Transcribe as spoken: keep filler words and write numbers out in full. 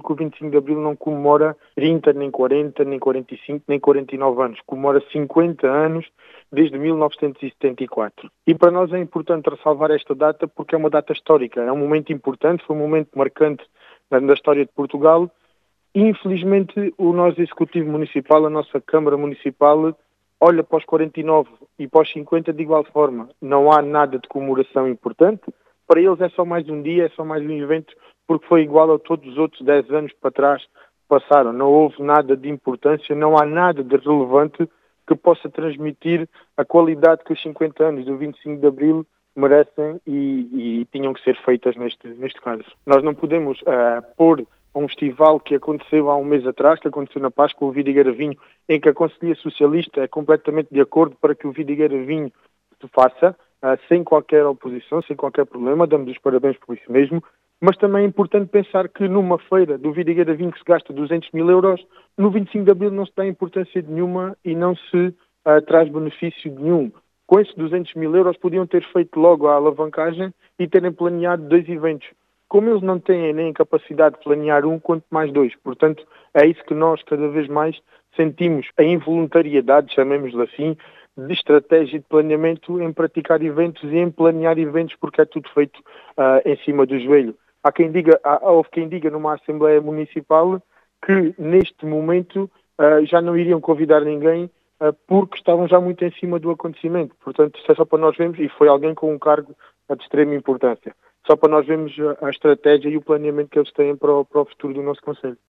porque o vinte e cinco de Abril não comemora trinta, nem quarenta, nem quarenta e cinco, nem quarenta e nove anos. Comemora cinquenta anos desde mil novecentos e setenta e quatro. E para nós é importante ressalvar esta data porque é uma data histórica. É um momento importante, foi um momento marcante na história de Portugal. Infelizmente, o nosso Executivo Municipal, a nossa Câmara Municipal, olha para os quarenta e nove e para os cinquenta de igual forma. Não há nada de comemoração importante. Para eles é só mais um dia, é só mais um evento, porque foi igual a todos os outros dez anos para trás passaram. Não houve nada de importância, não há nada de relevante que possa transmitir a qualidade que os cinquenta anos do vinte e cinco de Abril merecem e, e tinham que ser feitas neste, neste caso. Nós não podemos uh, pôr um festival que aconteceu há um mês atrás, que aconteceu na Páscoa, o Vidigueira Vinho, em que a Conselhia Socialista é completamente de acordo para que o Vidigueira Vinho se faça, uh, sem qualquer oposição, sem qualquer problema, damos os parabéns por isso mesmo, mas também é importante pensar que numa feira do Vidigueira Vinho que se gasta duzentos mil euros, no vinte e cinco de Abril não se dá importância nenhuma e não se uh, traz benefício nenhum. Com esses duzentos mil euros podiam ter feito logo a alavancagem e terem planeado dois eventos. Como eles não têm nem capacidade de planear um, quanto mais dois. Portanto, é isso que nós cada vez mais sentimos, a involuntariedade, chamemos-lhe assim, de estratégia de planeamento em praticar eventos e em planear eventos porque é tudo feito uh, em cima do joelho. Há quem diga, há, houve quem diga numa Assembleia Municipal que neste momento uh, já não iriam convidar ninguém uh, porque estavam já muito em cima do acontecimento. Portanto, isto é só para nós vermos, e foi alguém com um cargo de extrema importância. Só para nós vermos a estratégia e o planeamento que eles têm para o, para o futuro do nosso Conselho.